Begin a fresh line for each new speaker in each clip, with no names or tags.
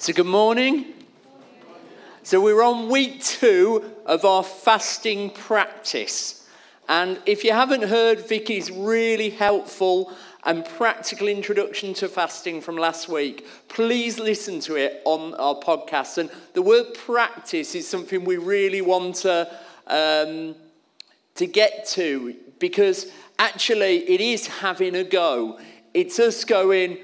So good morning. So we're on week 2 of our fasting practice. And if you haven't heard Vicky's really helpful and practical introduction to fasting from last week, please listen to it on our podcast. And the word practice is something we really want to get to, because actually it is having a go. It's us going,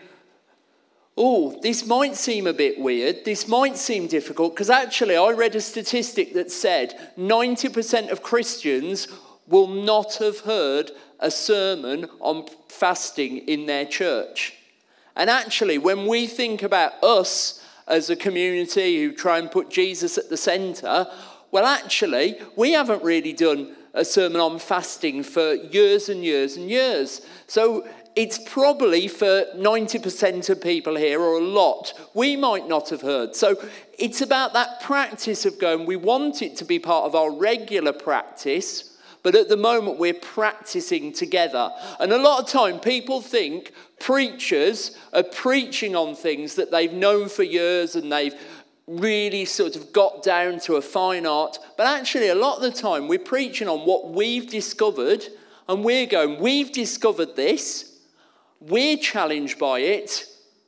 oh, this might seem a bit weird, this might seem difficult, because actually I read a statistic that said 90% of Christians will not have heard a sermon on fasting in their church. And actually, when we think about us as a community who try and put Jesus at the centre, well, actually, we haven't really done a sermon on fasting for years and years and years. So it's probably for 90% of people here, or a lot, we might not have heard. So it's about that practice of going, we want it to be part of our regular practice, but at the moment we're practicing together. And a lot of time people think preachers are preaching on things that they've known for years and they've really sort of got down to a fine art. But actually a lot of the time we're preaching on what we've discovered, and we're going, we've discovered this. We're challenged by it.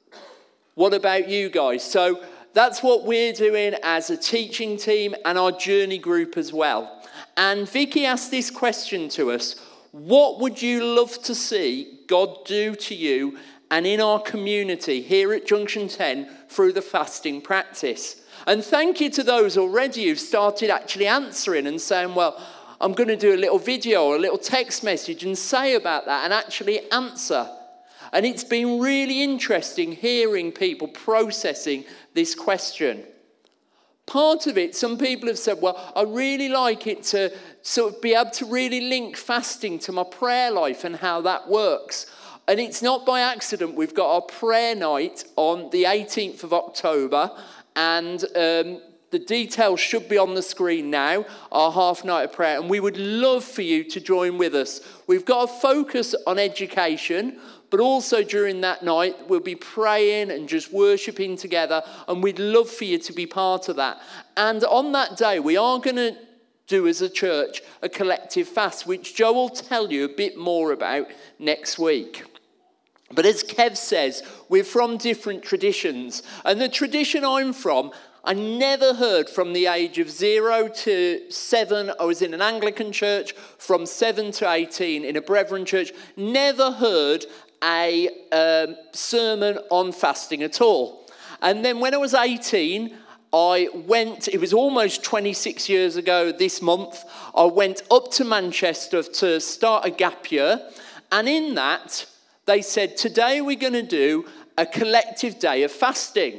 What about you guys? So that's what we're doing as a teaching team and our journey group as well. And Vicky asked this question to us: what would you love to see God do to you and in our community here at Junction 10 through the fasting practice? And thank you to those already who've started actually answering and saying, well, I'm going to do a little video or a little text message and say about that and actually answer. And it's been really interesting hearing people processing this question. Part of it, some people have said, well, I really like it to sort of be able to really link fasting to my prayer life and how that works. And it's not by accident we've got our prayer night on the 18th of October, and the details should be on the screen now, our half night of prayer, and we would love for you to join with us. We've got a focus on education, but also during that night, we'll be praying and just worshipping together, and we'd love for you to be part of that. And on that day, we are going to do as a church a collective fast, which Joe will tell you a bit more about next week. But as Kev says, we're from different traditions. And the tradition I'm from, I never heard from the age of 0 to 7. I was in an Anglican church. From 7 to 18 in a Brethren church. Never heard a sermon on fasting at all. And then when I was 18, I went, it was almost 26 years ago this month, I went up to Manchester to start a gap year. And in that, they said, today we're going to do a collective day of fasting.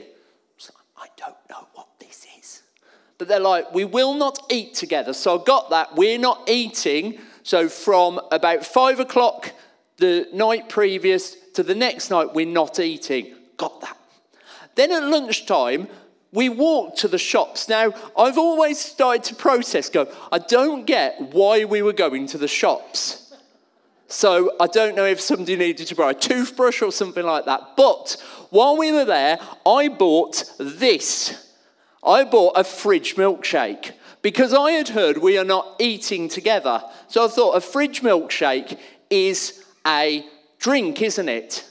I don't know what this is. But they're like, we will not eat together. So I got that. We're not eating. So from about 5 o'clock the night previous to the next night, we're not eating. Got that. Then at lunchtime, we walked to the shops. Now, I've always started to process, I don't get why we were going to the shops. So I don't know if somebody needed to buy a toothbrush or something like that. But while we were there, I bought this. I bought a fridge milkshake because I had heard we are not eating together. So I thought a fridge milkshake is a drink, isn't it?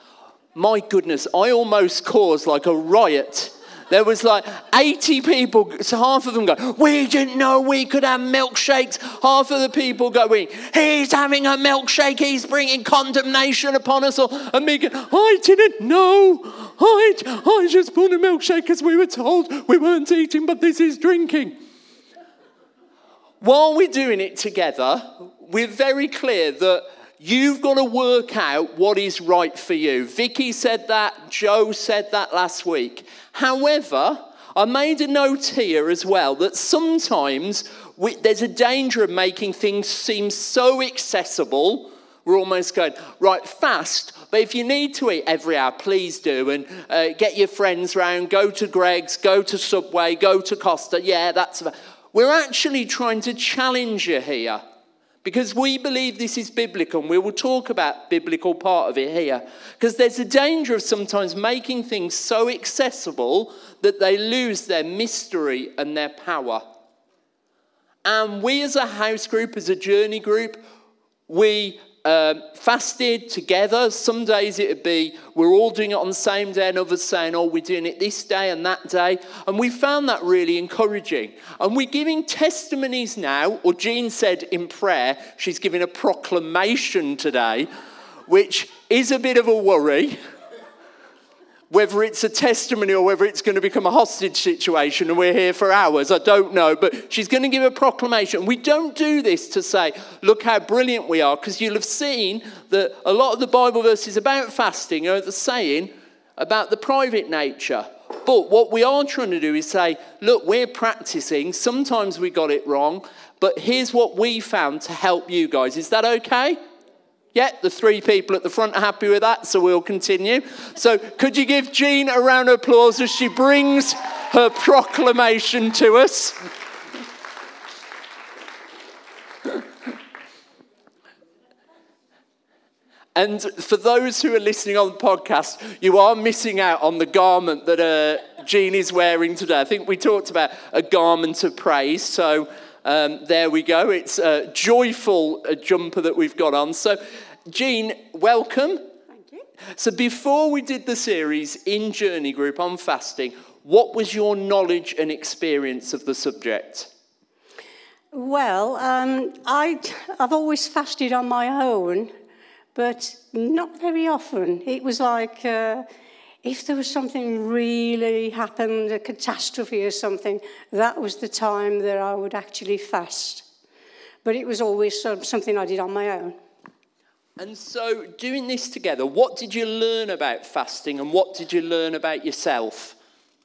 My goodness, I almost caused like a riot. There was like 80 people, so half of them go, we didn't know we could have milkshakes. Half of the people going, he's having a milkshake, he's bringing condemnation upon us all. And me going, I didn't know. I just bought a milkshake because we were told we weren't eating, but this is drinking. While we're doing it together, we're very clear that you've got to work out what is right for you. Vicky said that, Joe said that last week. However, I made a note here as well that sometimes there's a danger of making things seem so accessible. We're almost going, right, fast, but if you need to eat every hour, please do. And get your friends round, go to Greg's, go to Subway, go to Costa. Yeah, we're actually trying to challenge you here. Because we believe this is biblical, and we will talk about biblical part of it here. Because there's a danger of sometimes making things so accessible that they lose their mystery and their power. And we as a house group, as a journey group, we fasted together. Some days it would be we're all doing it on the same day, and others saying, oh, we're doing it this day and that day. And we found that really encouraging. And we're giving testimonies now, or Jean said in prayer, she's giving a proclamation today, which is a bit of a worry. Whether it's a testimony or whether it's going to become a hostage situation and we're here for hours, I don't know. But she's going to give a proclamation. We don't do this to say, look how brilliant we are, because you'll have seen that a lot of the Bible verses about fasting are the saying about the private nature. But what we are trying to do is say, look, we're practicing. Sometimes we got it wrong, but here's what we found to help you guys. Is that okay? Yeah, the 3 people at the front are happy with that, so we'll continue. So could you give Jean a round of applause as she brings her proclamation to us? And for those who are listening on the podcast, you are missing out on the garment that Jean is wearing today. I think we talked about a garment of praise, so there we go. It's a joyful jumper that we've got on. So, Jean, welcome.
Thank you.
So before we did the series in Journey Group on fasting, what was your knowledge and experience of the subject?
Well, I've always fasted on my own, but not very often. It was like if there was something really happened, a catastrophe or something, that was the time that I would actually fast. But it was always something I did on my own.
And so doing this together, what did you learn about fasting and what did you learn about yourself?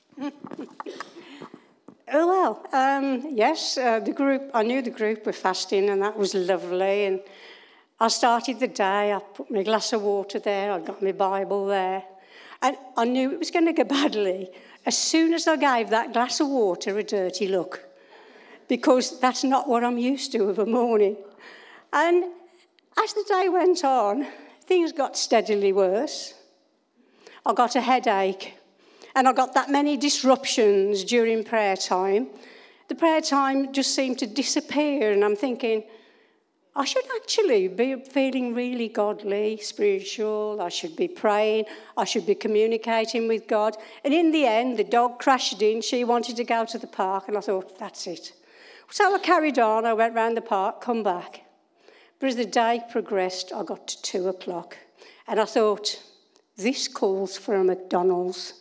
Yes, the group, I knew the group were fasting and that was lovely. And I started the day, I put my glass of water there, I got my Bible there. And I knew it was going to go badly as soon as I gave that glass of water a dirty look, because that's not what I'm used to of a morning. And as the day went on, things got steadily worse. I got a headache, and I got that many disruptions during prayer time. The prayer time just seemed to disappear, and I'm thinking, I should actually be feeling really godly, spiritual. I should be praying. I should be communicating with God. And in the end, the dog crashed in. She wanted to go to the park, and I thought, that's it. So I carried on. I went round the park, come back. But as the day progressed, I got to 2 o'clock. And I thought, this calls for a McDonald's.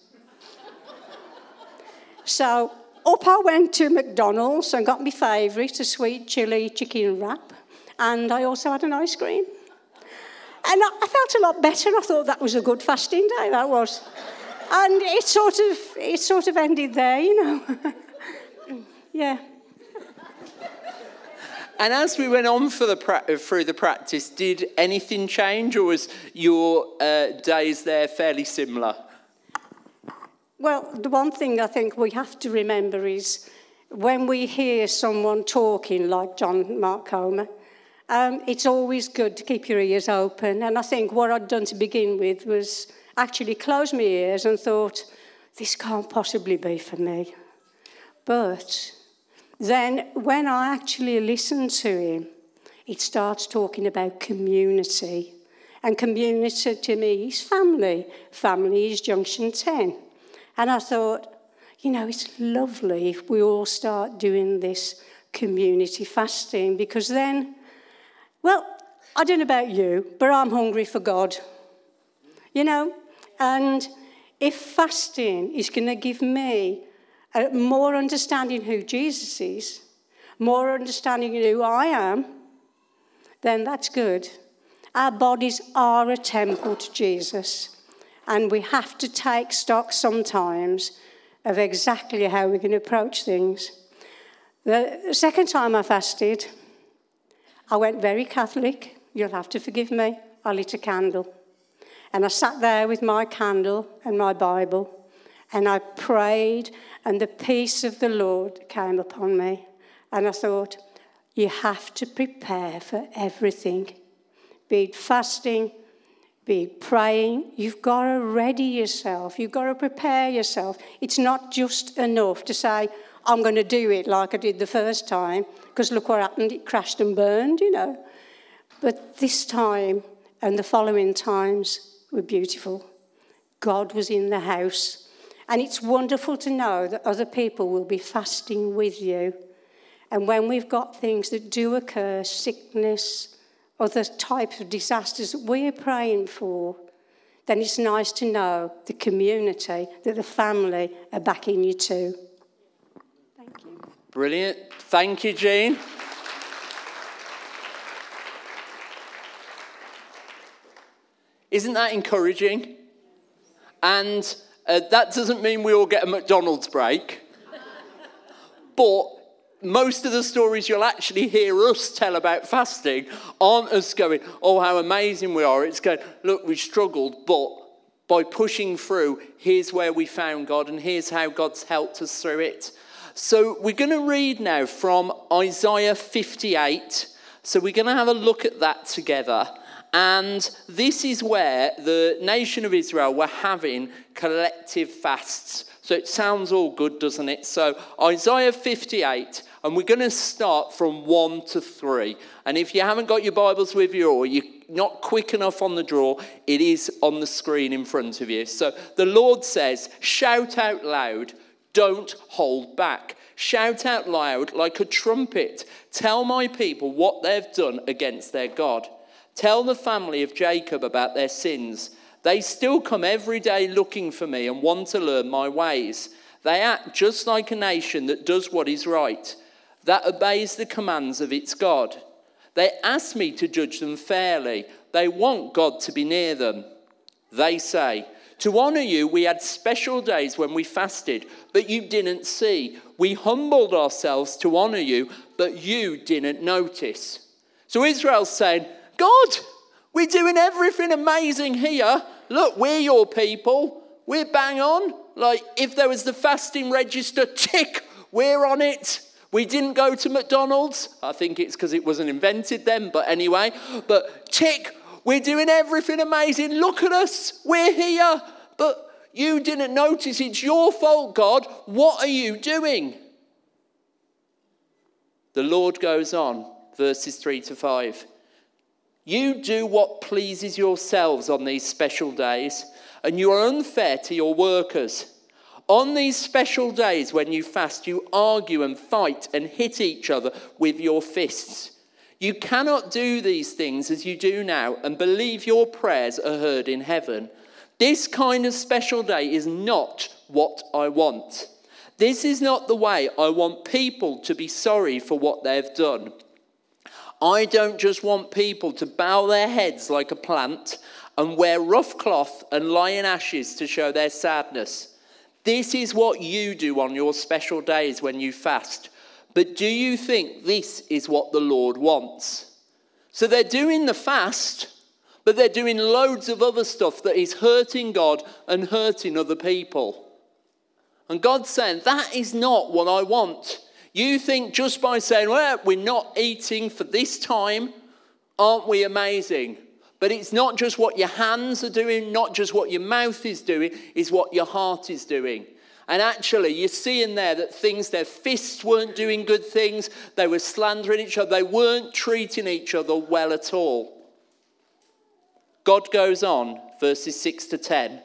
So up I went to McDonald's and got my favourite, a sweet chilli chicken wrap. And I also had an ice cream. And I felt a lot better. I thought that was a good fasting day, that was. And it sort of ended there, you know. Yeah.
And as we went on through the practice, did anything change, or was your days there fairly similar?
Well, the one thing I think we have to remember is when we hear someone talking like John Mark Comer, it's always good to keep your ears open. And I think what I'd done to begin with was actually close my ears and thought, this can't possibly be for me. But then when I actually listened to him, it starts talking about community. And community to me is family. Family is Junction 10. And I thought, you know, it's lovely if we all start doing this community fasting, because then, well, I don't know about you, but I'm hungry for God, you know. And if fasting is going to give me more understanding who Jesus is, more understanding of who I am, then that's good. Our bodies are a temple to Jesus, and we have to take stock sometimes of exactly how we're going to approach things. The second time I fasted, I went very Catholic. You'll have to forgive me. I lit a candle. And I sat there with my candle and my Bible, and I prayed, and the peace of the Lord came upon me. And I thought, You have to prepare for everything. Be it fasting, be it praying. You've got to ready yourself. You've got to prepare yourself. It's not just enough to say, I'm going to do it like I did the first time, because look what happened. It crashed and burned, But this time and the following times were beautiful. God was in the house. And it's wonderful to know that other people will be fasting with you. And when we've got things that do occur, sickness, other types of disasters that we're praying for, then it's nice to know the community, that the family are backing you too. Thank you.
Brilliant. Thank you, Jean. Isn't that encouraging? And that doesn't mean we all get a McDonald's break. But most of the stories you'll actually hear us tell about fasting aren't us going, oh, how amazing we are. It's going, look, we struggled, but by pushing through, here's where we found God, and here's how God's helped us through it. So we're going to read now from Isaiah 58. So we're going to have a look at that together. And this is where the nation of Israel were having collective fasts. So it sounds all good, doesn't it? So Isaiah 58, and we're going to start from 1 to 3. And if you haven't got your Bibles with you, or you're not quick enough on the draw, it is on the screen in front of you. So the Lord says, shout out loud, don't hold back. Shout out loud like a trumpet. Tell my people what they've done against their God. Tell the family of Jacob about their sins. They still come every day looking for me and want to learn my ways. They act just like a nation that does what is right, that obeys the commands of its God. They ask me to judge them fairly. They want God to be near them. They say, to honor you, we had special days when we fasted, but you didn't see. We humbled ourselves to honor you, but you didn't notice. So Israel's saying, God, we're doing everything amazing here. Look, we're your people. We're bang on. Like, if there was the fasting register, tick, we're on it. We didn't go to McDonald's. I think it's because it wasn't invented then, but anyway. But tick, we're doing everything amazing. Look at us. We're here. But you didn't notice. It's your fault, God. What are you doing? The Lord goes on, verses 3 to 5. You do what pleases yourselves on these special days, and you are unfair to your workers. On these special days when you fast, you argue and fight and hit each other with your fists. You cannot do these things as you do now and believe your prayers are heard in heaven. This kind of special day is not what I want. This is not the way I want people to be sorry for what they've done. I don't just want people to bow their heads like a plant and wear rough cloth and lie in ashes to show their sadness. This is what you do on your special days when you fast. But do you think this is what the Lord wants? So they're doing the fast, but they're doing loads of other stuff that is hurting God and hurting other people. And God's saying, that is not what I want. You think just by saying, well, we're not eating for this time, aren't we amazing? But it's not just what your hands are doing, not just what your mouth is doing, it's what your heart is doing. And actually, you're seeing there that their fists weren't doing good things, they were slandering each other, they weren't treating each other well at all. God goes on, verses 6 to 10.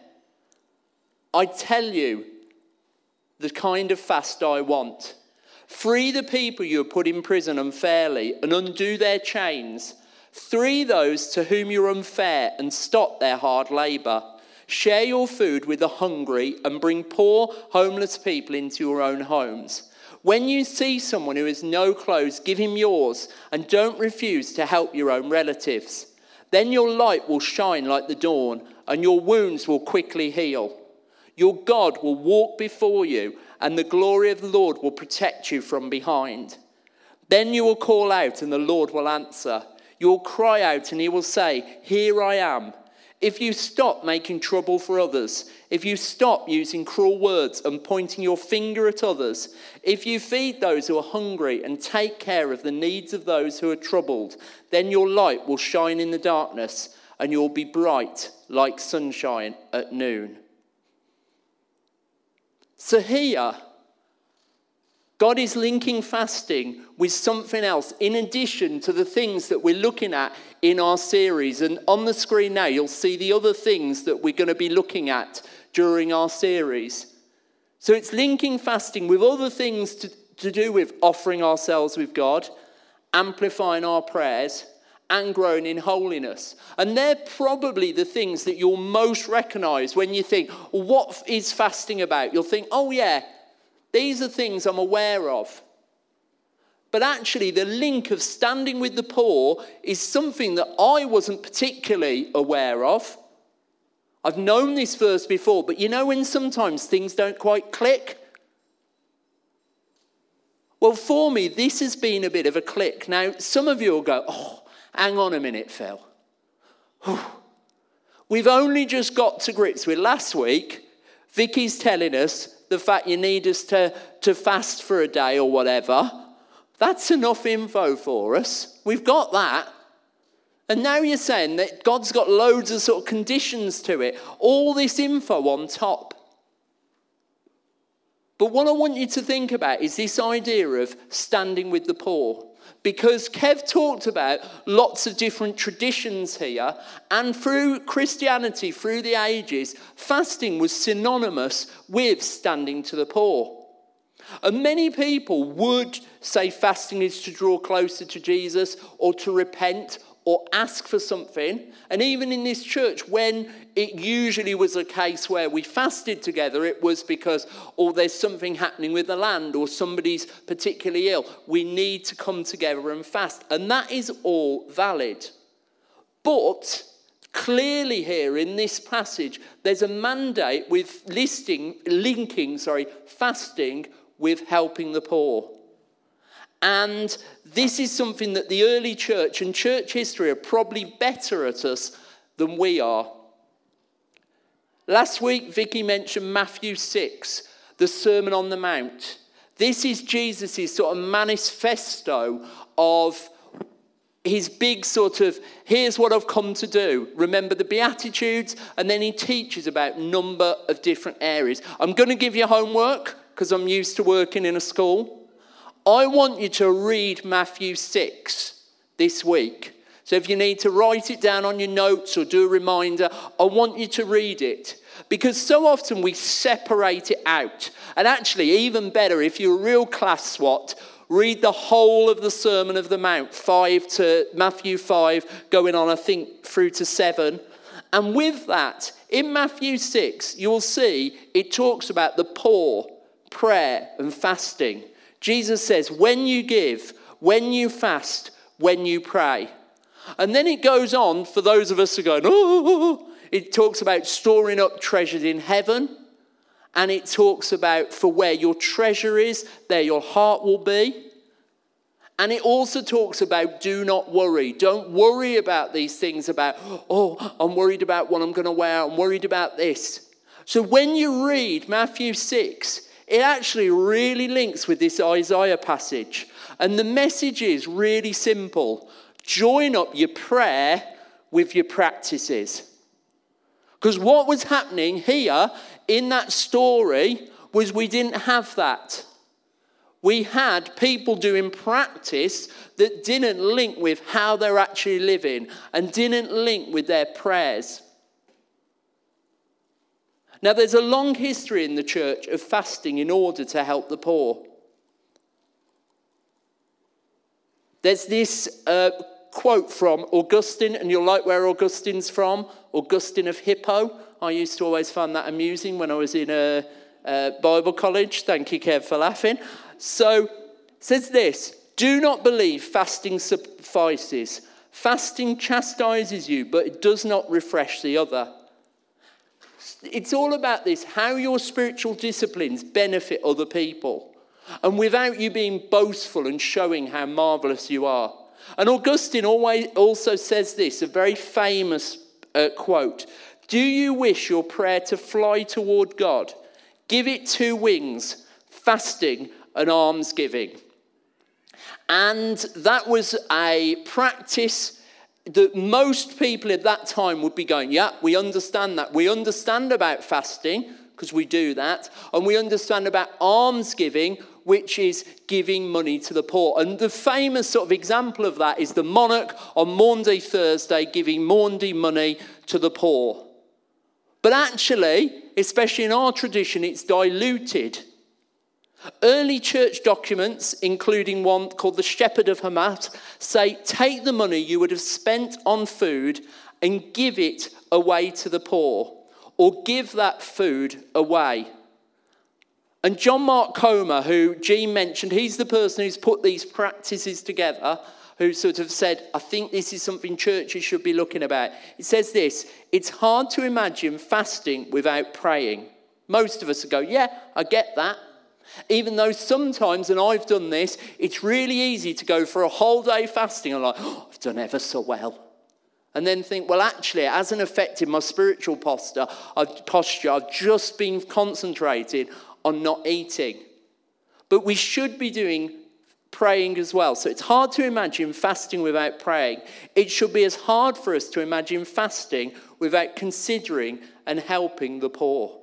I tell you the kind of fast I want. Free the people you have put in prison unfairly and undo their chains. Free those to whom you're unfair and stop their hard labour. Share your food with the hungry and bring poor, homeless people into your own homes. When you see someone who has no clothes, give him yours and don't refuse to help your own relatives. Then your light will shine like the dawn and your wounds will quickly heal. Your God will walk before you and the glory of the Lord will protect you from behind. Then you will call out and the Lord will answer. You will cry out and he will say, here I am. if you stop making trouble for others, if you stop using cruel words and pointing your finger at others, if you feed those who are hungry and take care of the needs of those who are troubled, then your light will shine in the darkness and you'll be bright like sunshine at noon. So here, God is linking fasting with something else in addition to the things that we're looking at in our series. And on the screen now, you'll see the other things that we're going to be looking at during our series. So it's linking fasting with other things to do with offering ourselves with God, amplifying our prayers, and growing in holiness. And they're probably the things that you'll most recognize when you think, well, what is fasting about? You'll think, oh yeah, these are things I'm aware of. But actually, the link of standing with the poor is something that I wasn't particularly aware of. I've known this verse before, but you know when sometimes things don't quite click? Well, for me, this has been a bit of a click. Now, some of you will go, oh, hang on a minute, Phil. We've only just got to grips with last week. Vicky's telling us the fact you need us to fast for a day or whatever. That's enough info for us. We've got that. And now you're saying that God's got loads of sort of conditions to it. All this info on top. But what I want you to think about is this idea of standing with the poor. Because Kev talked about lots of different traditions here, and through Christianity, through the ages, fasting was synonymous with standing to the poor. And many people would say fasting is to draw closer to Jesus or to repent or ask for something. And even in this church, when it usually was a case where we fasted together, it was because, oh, there's something happening with the land or somebody's particularly ill. We need to come together and fast. And that is all valid. But clearly here in this passage, there's a mandate with linking fasting with helping the poor. And this is something that the early church and church history are probably better at us than we are. Last week, Vicky mentioned Matthew 6, the Sermon on the Mount. This is Jesus' sort of manifesto of his big sort of, here's what I've come to do. Remember the Beatitudes, and then he teaches about a number of different areas. I'm going to give you homework because I'm used to working in a school. I want you to read Matthew 6 this week. So if you need to write it down on your notes or do a reminder, I want you to read it. Because so often we separate it out. And actually, even better, if you're a real class SWAT, read the whole of the Sermon of the Mount, Matthew 5, going on, I think, through to 7. And with that, in Matthew 6, you'll see it talks about the poor, prayer and fasting. Jesus says, when you give, when you fast, when you pray. And then it goes on, for those of us who are going, oh, it talks about storing up treasures in heaven. And it talks about for where your treasure is, there your heart will be. And it also talks about do not worry. Don't worry about these things about, oh, I'm worried about what I'm going to wear. I'm worried about this. So when you read Matthew 6, it actually really links with this Isaiah passage. And the message is really simple. Join up your prayer with your practices. Because what was happening here in that story was we didn't have that. We had people doing practice that didn't link with how they're actually living and didn't link with their prayers. Now, there's a long history in the church of fasting in order to help the poor. There's this quote from Augustine, and you'll like where Augustine's from, Augustine of Hippo. I used to always find that amusing when I was in a Bible college. Thank you, Kev, for laughing. So, it says this, do not believe fasting suffices. Fasting chastises you, but it does not refresh the other. It's all about this, how your spiritual disciplines benefit other people. And without you being boastful and showing how marvellous you are. And Augustine also says this, a very famous quote, "Do you wish your prayer to fly toward God? Give it 2 wings, fasting and almsgiving." And that was a practice that most people at that time would be going, yeah, we understand that. We understand about fasting, because we do that. And we understand about almsgiving, which is giving money to the poor. And the famous sort of example of that is the monarch on Maundy Thursday giving Maundy money to the poor. But actually, especially in our tradition, it's diluted. Early church documents, including one called the Shepherd of Hamath, say, take the money you would have spent on food and give it away to the poor, or give that food away. And John Mark Comer, who Jean mentioned, he's the person who's put these practices together, who sort of said, I think this is something churches should be looking about. It says this: it's hard to imagine fasting without praying. Most of us go, yeah, I get that. Even though sometimes, and I've done this, it's really easy to go for a whole day fasting and like, oh, I've done ever so well. And then think, well, actually, it hasn't affected my spiritual posture. I've just been concentrated on not eating. But we should be doing praying as well. So it's hard to imagine fasting without praying. It should be as hard for us to imagine fasting without considering and helping the poor.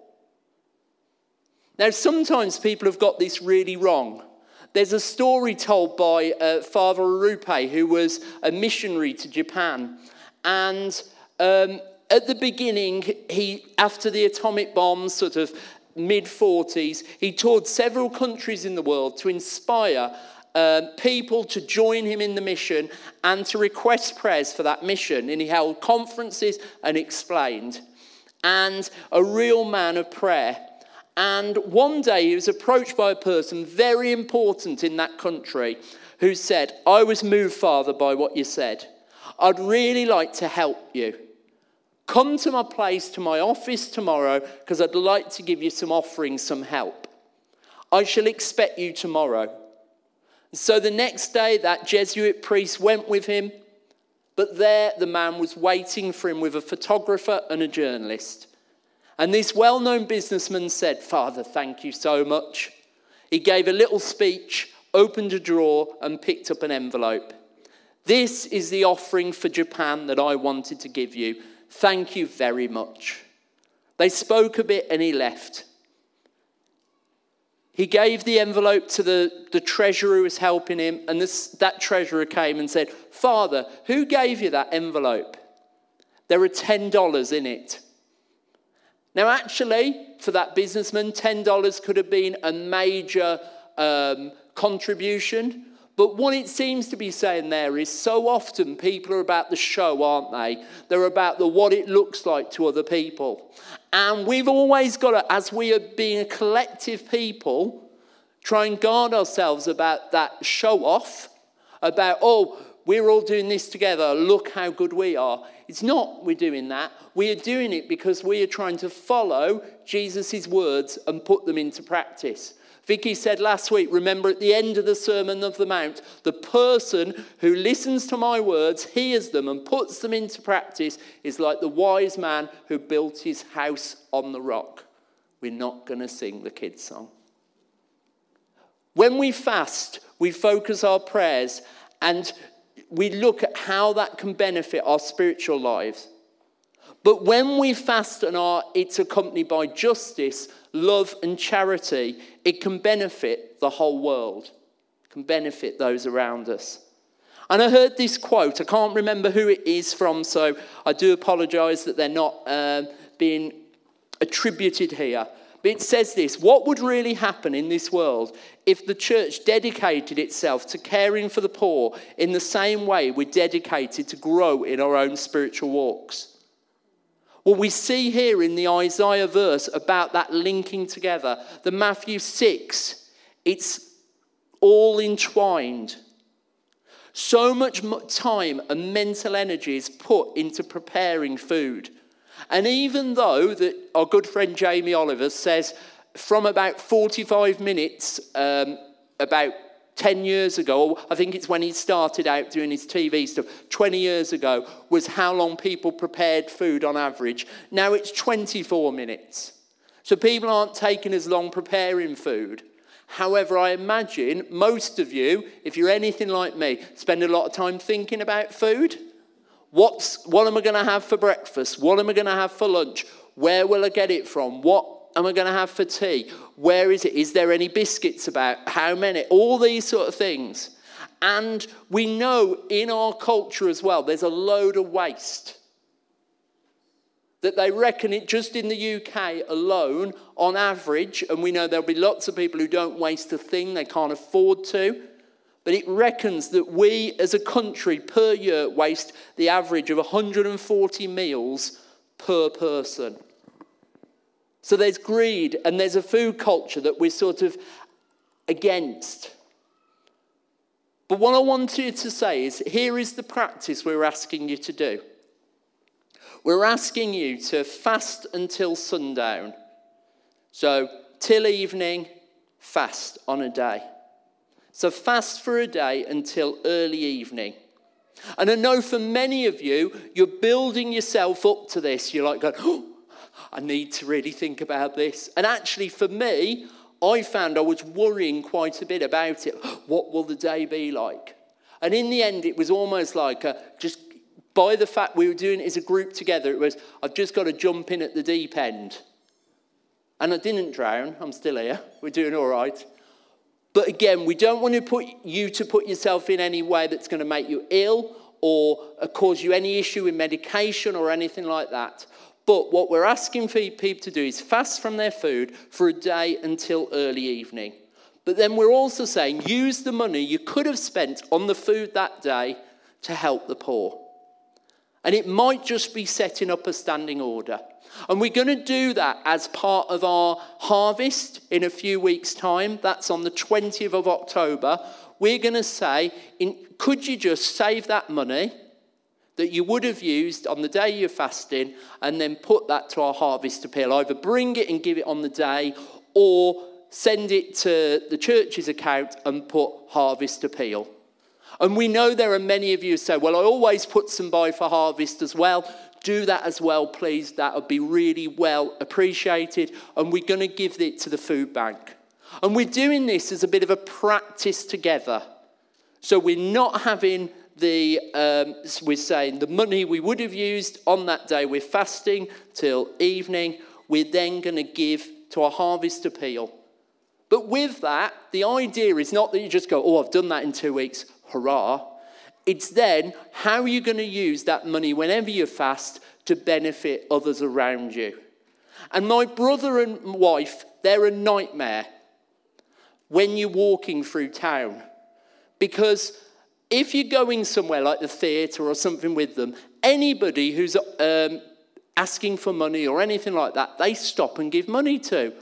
Now, sometimes people have got this really wrong. There's a story told by Father Arupe, who was a missionary to Japan. And at the beginning, after the atomic bombs, sort of mid-40s, he toured several countries in the world to inspire people to join him in the mission and to request prayers for that mission. And he held conferences and explained. And a real man of prayer. And one day he was approached by a person very important in that country who said, I was moved, Father, by what you said. I'd really like to help you. Come to my place, to my office tomorrow, because I'd like to give you some offerings, some help. I shall expect you tomorrow. So the next day, that Jesuit priest went with him, but there the man was waiting for him with a photographer and a journalist. And this well-known businessman said, Father, thank you so much. He gave a little speech, opened a drawer, and picked up an envelope. This is the offering for Japan that I wanted to give you. Thank you very much. They spoke a bit and he left. He gave the envelope to the treasurer who was helping him, and that treasurer came and said, Father, who gave you that envelope? There are $10 in it. Now, actually, for that businessman, $10 could have been a major contribution. But what it seems to be saying there is so often people are about the show, aren't they? They're about what it looks like to other people. And we've always got to, as we are being a collective people, try and guard ourselves about that show off, about, oh, we're all doing this together, look how good we are. It's not we're doing that. We are doing it because we are trying to follow Jesus' words and put them into practice. Vicky said last week, remember at the end of the Sermon of the Mount, the person who listens to my words, hears them and puts them into practice is like the wise man who built his house on the rock. We're not going to sing the kids' song. When we fast, we focus our prayers and we look at how that can benefit our spiritual lives. But when we fast and it's accompanied by justice, love and charity, it can benefit the whole world. It can benefit those around us. And I heard this quote. I can't remember who it is from, so I do apologise that they're not being attributed here. But it says this: what would really happen in this world if the church dedicated itself to caring for the poor in the same way we're dedicated to grow in our own spiritual walks? Well, we see here in the Isaiah verse about that linking together. The Matthew 6, it's all entwined. So much time and mental energy is put into preparing food. And even though that our good friend Jamie Oliver says from about 45 minutes, about 10 years ago, I think it's when he started out doing his TV stuff, 20 years ago, was how long people prepared food on average. Now it's 24 minutes. So people aren't taking as long preparing food. However, I imagine most of you, if you're anything like me, spend a lot of time thinking about food. What am I going to have for breakfast? What am I going to have for lunch? Where will I get it from? What am I going to have for tea? Where is it? Is there any biscuits about? How many? All these sort of things. And we know in our culture as well, there's a load of waste. That they reckon it just in the UK alone, on average, and we know there'll be lots of people who don't waste a thing, they can't afford to, but it reckons that we as a country per year waste the average of 140 meals per person. So there's greed and there's a food culture that we're sort of against. But what I want you to say is, here is the practice we're asking you to do. We're asking you to fast until sundown. So, till evening, fast on a day. So fast for a day until early evening. And I know for many of you, you're building yourself up to this. You're like going, oh, I need to really think about this. And actually for me, I found I was worrying quite a bit about it. What will the day be like? And in the end, it was almost like just by the fact we were doing it as a group together, it was, I've just got to jump in at the deep end. And I didn't drown. I'm still here. We're doing all right. But again, we don't want to put yourself in any way that's going to make you ill or cause you any issue with medication or anything like that. But what we're asking for people to do is fast from their food for a day until early evening. But then we're also saying use the money you could have spent on the food that day to help the poor. And it might just be setting up a standing order. And we're going to do that as part of our harvest in a few weeks' time. That's on the 20th of October. We're going to say, could you just save that money that you would have used on the day you're fasting and then put that to our harvest appeal? Either bring it and give it on the day or send it to the church's account and put harvest appeal. And we know there are many of you who say, well, I always put some by for harvest as well. Do that as well, please. That would be really well appreciated. And we're going to give it to the food bank. And we're doing this as a bit of a practice together. So we're not having we're saying the money we would have used on that day, we're fasting till evening. We're then going to give to our harvest appeal. But with that, the idea is not that you just go, oh, I've done that in 2 weeks. Hurrah. It's then, how are you going to use that money whenever you fast to benefit others around you? And my brother and wife, they're a nightmare when you're walking through town. Because if you're going somewhere like the theatre or something with them, anybody who's asking for money or anything like that, they stop and give money to.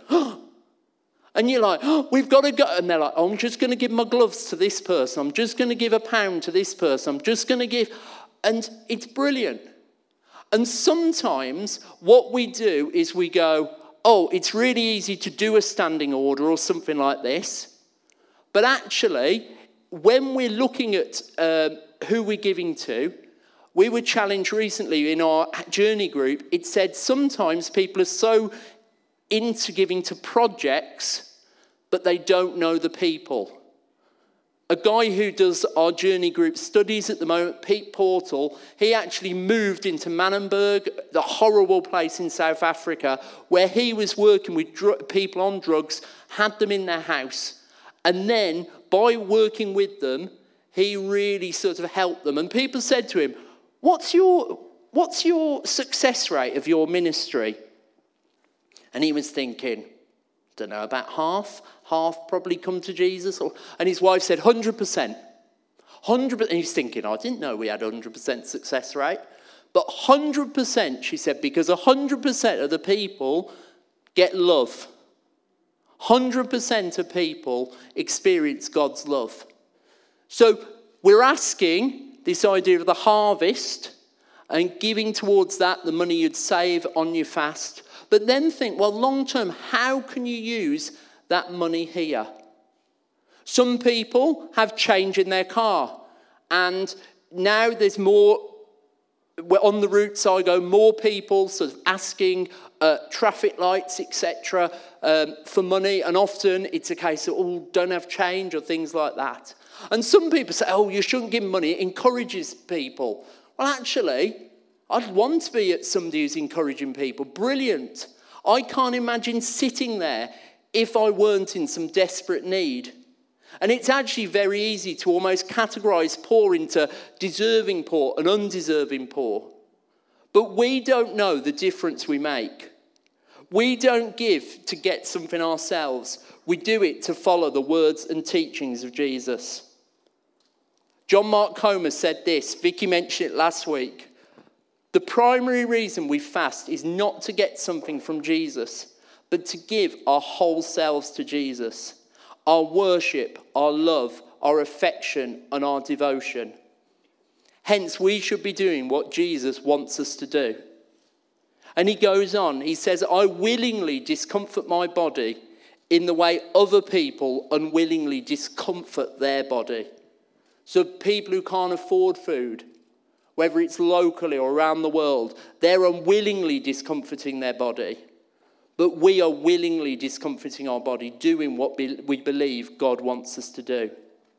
And you're like, oh, we've got to go. And they're like, oh, I'm just going to give my gloves to this person. I'm just going to give £1 to this person. I'm just going to give. And it's brilliant. And sometimes what we do is we go, oh, it's really easy to do a standing order or something like this. But actually, when we're looking at who we're giving to, we were challenged recently in our journey group. It said sometimes people are so into giving to projects, but they don't know the people. A guy who does our journey group studies at the moment, Pete Portal, he actually moved into Manenberg, the horrible place in South Africa, where he was working with people on drugs, had them in their house, and then by working with them, he really sort of helped them. And people said to him, what's your success rate of your ministry? And he was thinking, don't know, about half probably come to Jesus. And his wife said 100%. 100%. And he's thinking, I didn't know we had 100% success rate. But 100%, she said, because 100% of the people get love. 100% of people experience God's love. So we're asking this idea of the harvest and giving towards that the money you'd save on your fast. But then think, well, long term, how can you use that money here? Some people have change in their car, and now there's more, on the routes I go, more people sort of asking traffic lights, etc., for money, and often it's a case of, oh, don't have change or things like that. And some people say, oh, you shouldn't give money, it encourages people. Well, actually, I'd want to be somebody who's encouraging people. Brilliant. I can't imagine sitting there if I weren't in some desperate need. And it's actually very easy to almost categorise poor into deserving poor and undeserving poor. But we don't know the difference we make. We don't give to get something ourselves. We do it to follow the words and teachings of Jesus. John Mark Comer said this, Vicky mentioned it last week. The primary reason we fast is not to get something from Jesus, but to give our whole selves to Jesus. Our worship, our love, our affection, and our devotion. Hence, we should be doing what Jesus wants us to do. And he goes on, he says, I willingly discomfort my body in the way other people unwillingly discomfort their body. So people who can't afford food, whether it's locally or around the world, they're unwillingly discomforting their body. But we are willingly discomforting our body, doing what we believe God wants us to do.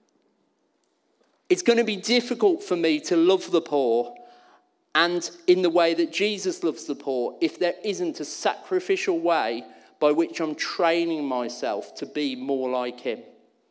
It's going to be difficult for me to love the poor and in the way that Jesus loves the poor if there isn't a sacrificial way by which I'm training myself to be more like him.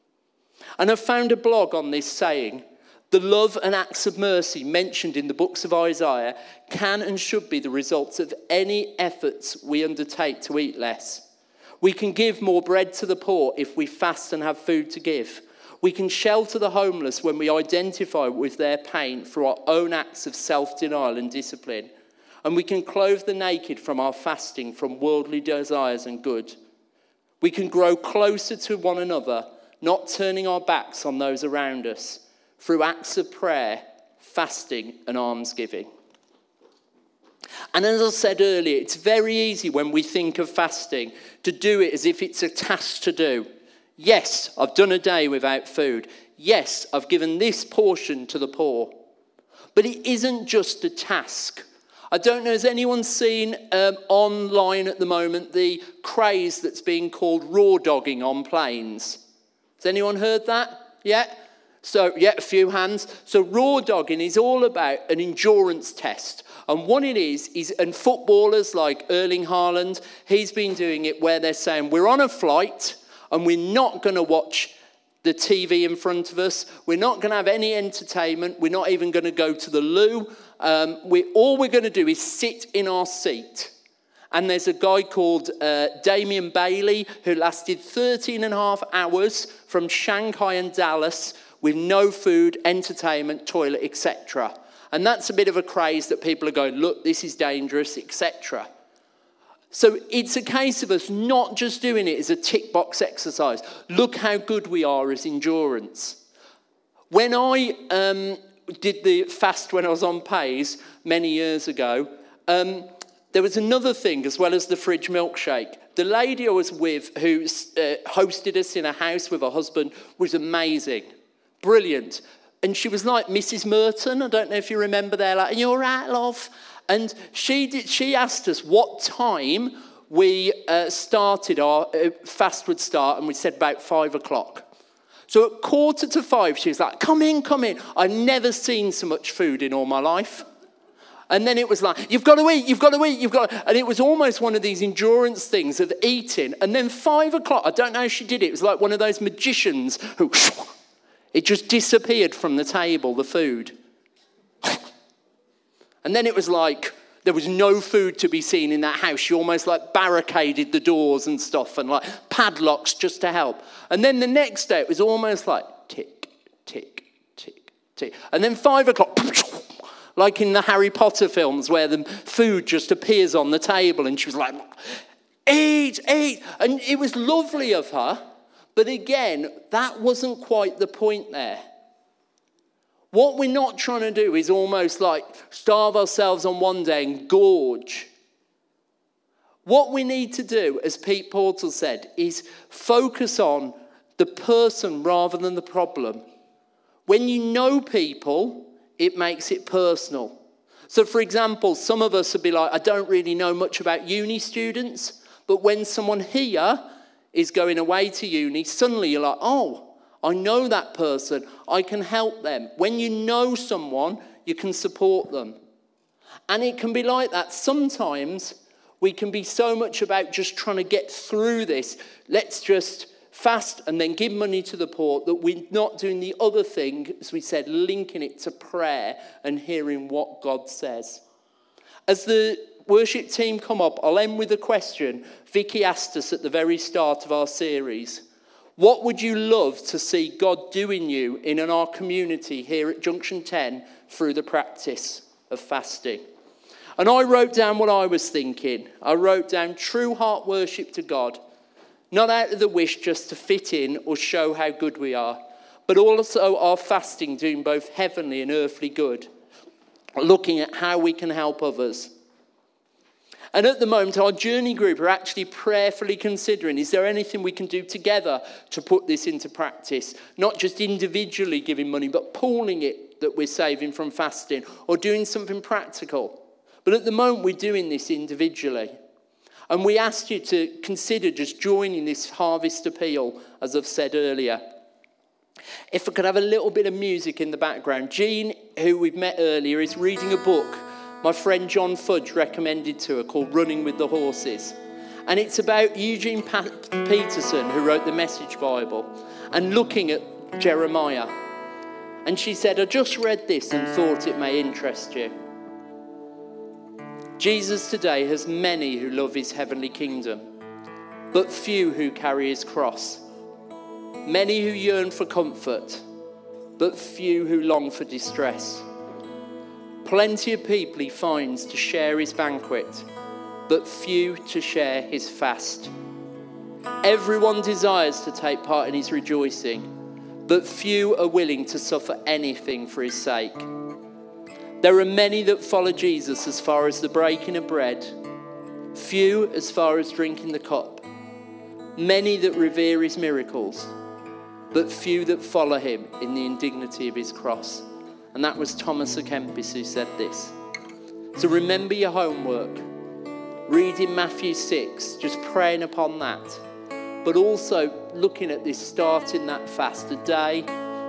And I've found a blog on this saying, the love and acts of mercy mentioned in the books of Isaiah can and should be the results of any efforts we undertake to eat less. We can give more bread to the poor if we fast and have food to give. We can shelter the homeless when we identify with their pain through our own acts of self-denial and discipline. And we can clothe the naked from our fasting from worldly desires and good. We can grow closer to one another, not turning our backs on those around us, through acts of prayer, fasting, and almsgiving. And as I said earlier, it's very easy when we think of fasting to do it as if it's a task to do. Yes, I've done a day without food. Yes, I've given this portion to the poor. But it isn't just a task. I don't know, has anyone seen online at the moment the craze that's being called raw dogging on planes? Has anyone heard that? Yeah? So, yeah, a few hands. So raw dogging is all about an endurance test. And what it is, and footballers like Erling Haaland, he's been doing it where they're saying, we're on a flight and we're not going to watch the TV in front of us. We're not going to have any entertainment. We're not even going to go to the loo. All we're going to do is sit in our seat. And there's a guy called Damien Bailey who lasted 13 and a half hours from Shanghai and Dallas with no food, entertainment, toilet, etc. And that's a bit of a craze that people are going, look, this is dangerous, etc. So it's a case of us not just doing it as a tick box exercise. Look how good we are as endurance. When I did the fast when I was on Pays many years ago, there was another thing as well as the fridge milkshake. The lady I was with who hosted us in a house with her husband was amazing. Brilliant. And she was like Mrs. Merton. I don't know if you remember there. Like, are you all right, love? And she asked us what time we started, our fast would start, and we said about 5 o'clock. So at 4:45, she was like, come in. I've never seen so much food in all my life. And then it was like, you've got to eat. And it was almost one of these endurance things of eating. And then 5 o'clock, I don't know how she did it. It was like one of those magicians who, it just disappeared from the table, the food. And then it was like, there was no food to be seen in that house. She almost like barricaded the doors and stuff and like padlocks just to help. And then the next day, it was almost like tick, tick, tick, tick. And then 5 o'clock, like in the Harry Potter films where the food just appears on the table and she was like, eat. And it was lovely of her. But again, that wasn't quite the point there. What we're not trying to do is almost like starve ourselves on one day and gorge. What we need to do, as Pete Portal said, is focus on the person rather than the problem. When you know people, it makes it personal. So for example, some of us would be like, I don't really know much about uni students, but when someone here is going away to uni, suddenly you're like, oh, I know that person, I can help them. When you know someone, you can support them. And it can be like that. Sometimes we can be so much about just trying to get through this. Let's just fast and then give money to the poor, that we're not doing the other thing, as we said, linking it to prayer and hearing what God says. As the worship team come up, I'll end with a question Vicky asked us at the very start of our series. What would you love to see God do in you in our community here at Junction 10 through the practice of fasting? And I wrote down what I was thinking. I wrote down true heart worship to God. Not out of the wish just to fit in or show how good we are, but also our fasting doing both heavenly and earthly good, looking at how we can help others. And at the moment, our journey group are actually prayerfully considering, is there anything we can do together to put this into practice? Not just individually giving money, but pooling it that we're saving from fasting or doing something practical. But at the moment, we're doing this individually. And we asked you to consider just joining this harvest appeal, as I've said earlier. If I could have a little bit of music in the background. Jean, who we've met earlier, is reading a book my friend John Fudge recommended to her called Running with the Horses. And it's about Eugene Peterson, who wrote the Message Bible, and looking at Jeremiah. And she said, I just read this and thought it may interest you. Jesus today has many who love his heavenly kingdom, but few who carry his cross. Many who yearn for comfort, but few who long for distress. Plenty of people he finds to share his banquet, but few to share his fast. Everyone desires to take part in his rejoicing, but few are willing to suffer anything for his sake. There are many that follow Jesus as far as the breaking of bread, few as far as drinking the cup, many that revere his miracles, but few that follow him in the indignity of his cross. And that was Thomas à Kempis who said this. So remember your homework, reading Matthew 6, just praying upon that, but also looking at this, starting that fast, a day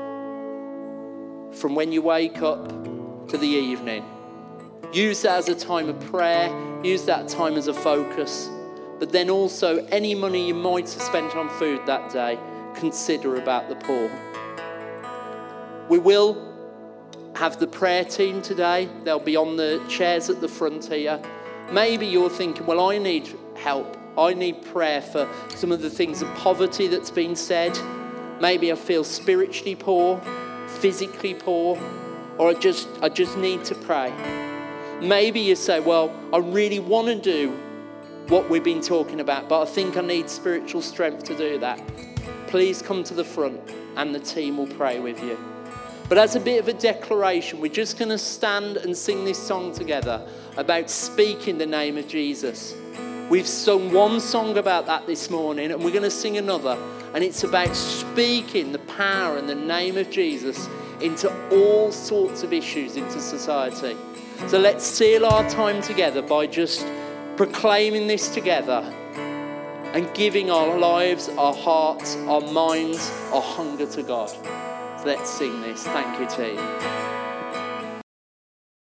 from when you wake up to the evening. Use that as a time of prayer, use that time as a focus, but then also any money you might have spent on food that day, consider about the poor. We will have the prayer team today. They'll be on the chairs at the front here. Maybe you're thinking, well, I need help. I need prayer for some of the things of poverty that's been said. Maybe I feel spiritually poor, physically poor, or I just need to pray. Maybe you say, well, I really want to do what we've been talking about, but I think I need spiritual strength to do that. Please come to the front and the team will pray with you. But as a bit of a declaration, we're just going to stand and sing this song together about speaking the name of Jesus. We've sung one song about that this morning, and we're going to sing another. And it's about speaking the power and the name of Jesus into all sorts of issues into society. So let's seal our time together by just proclaiming this together and giving our lives, our hearts, our minds, our hunger to God. So let's sing this. Thank you, team.